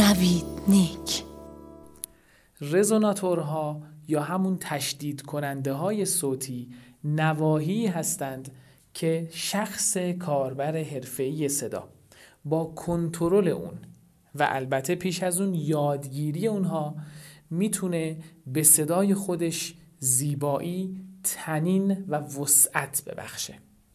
نوید نیک. رزوناتورها یا همون تشدید کننده های صوتی نواحی هستند که شخص کاربر حرفه‌ای صدا با کنترل اون و البته پیش از اون یادگیری اونها میتونه به صدای خودش زیبایی، طنین و وسعت ببخشه.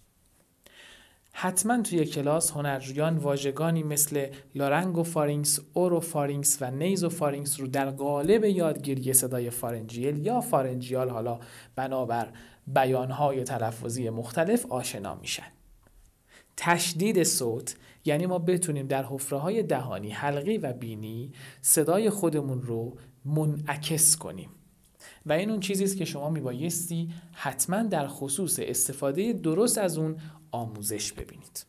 حتما توی کلاس هنرجویان واژگانی مثل لارنگوفارینکس، اوروفارینکس و نیزوفارینکس رو در قالب یادگیری صدای فارنجیل یا فارنجیال حالا بنابر بیانهای تلفظی مختلف آشنا میشن. تشدید صوت یعنی ما بتونیم در حفره‌های دهانی، حلقی و بینی صدای خودمون رو منعکس کنیم و این اون چیزی است که شما میبایستی حتما در خصوص استفاده درست از اون آموزش ببینید.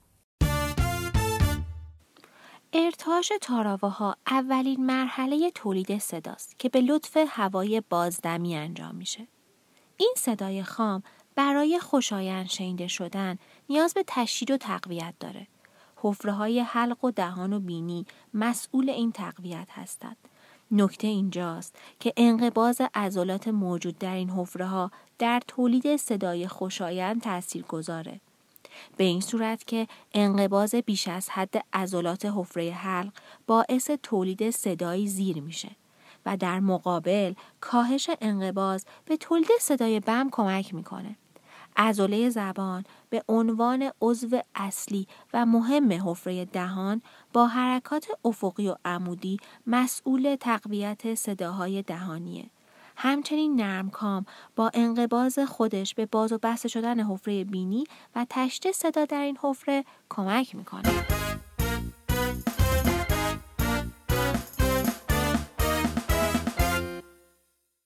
ارتعاش تاراوه‌ها اولین مرحله تولید صداست که به لطف هوای بازدمی انجام میشه. این صدای خام برای خوشایند شنیده شدن نیاز به تشدید و تقویت داره. حفره‌های حلق و دهان و بینی مسئول این تقویت هستند. نکته اینجاست که انقباض عضلات موجود در این حفره‌ها در تولید صدای خوشایند تاثیرگذاره. به این صورت که انقباض بیش از حد عضلات حفره حلق باعث تولید صدای زیر میشه و در مقابل کاهش انقباض به تولید صدای بم کمک میکنه. عضله زبان به عنوان عضو اصلی و مهم حفره دهان با حرکات افقی و عمودی مسئول تقویت صداهای دهانیه. همچنین نرمکام با انقباض خودش به باز و بسته شدن حفره بینی و تشدید صدا در این حفره کمک میکنه.